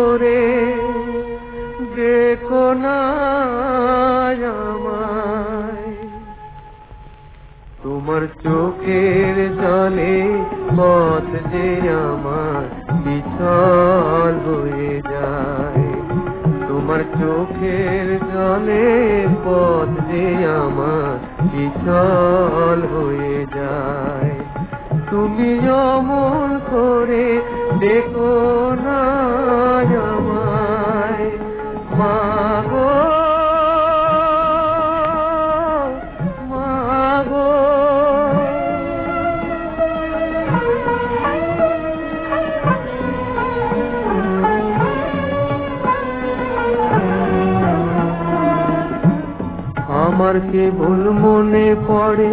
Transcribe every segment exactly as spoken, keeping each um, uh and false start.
করে দেখো না আমায়, তোমার চোখের জলে পথ যে আমার বিছল হয়ে যায়, তোমার চোখের জলে পথ যে আমার বিছল হয়ে যায়। তুমি অমন করে দেখো না আমায়, মাগো মাগো। আমার কেবল মনে পড়ে,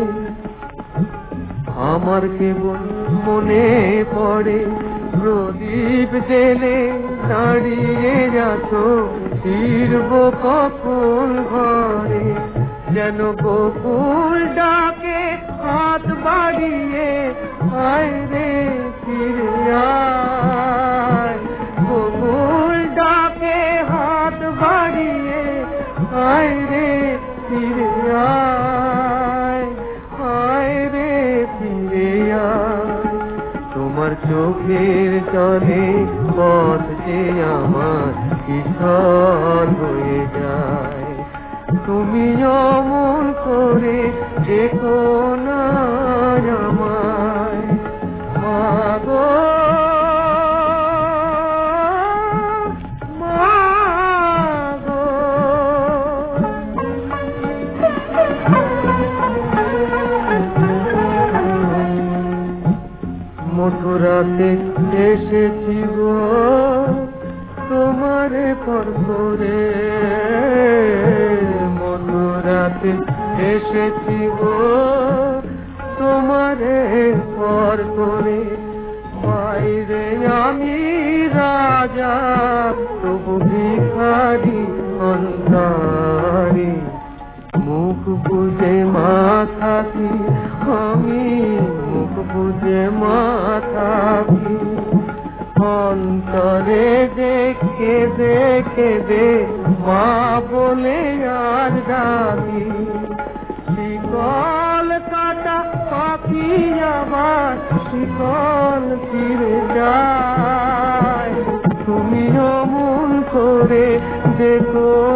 আমার কেবল মনে পড়ে প্রদীপ জেলে দাঁড়িয়ে আছো, ফিরব কখন ঘরে, যেন গোকুল ডাকে হাত বাড়িয়ে আয় রে ফিরে আয়, গোকুল ডাকে হাত বাড়িয়ে আয় রে ফিরে আয়, আয় রে ফিরে আয়। তোমার চোখের জলে পথ যে আমার বিছল হয়ে যায়, তুমি অমন করে দেখো না আমায়, মাগো মথুরাতে এসেছি গো তোমারে পর করে, মথুরাতে এসেছি গো তোমারে পর করে, বাইরে আমি রাজা তবু ভিখারি অন্তরে, মুখ বুঝে মাথাকি আমি, মুখ বুঝে মাথাকি অন্তরে দেখে দেখে দে মা বলে আর ডাকি, শিকল কাটা পাখি আবার শিকল ফিরে যায়, তুমি অমন করে দেখো